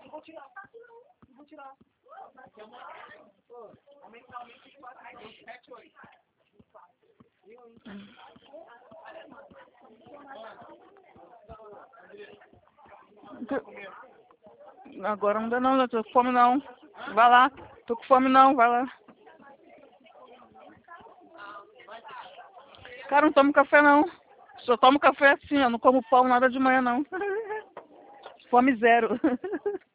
Agora não dá não, tô com fome não. Vai lá. Tô com fome não, vai lá. Cara, não tomo café não. Só tomo café assim, eu não como pão nada de manhã não. Fome zero.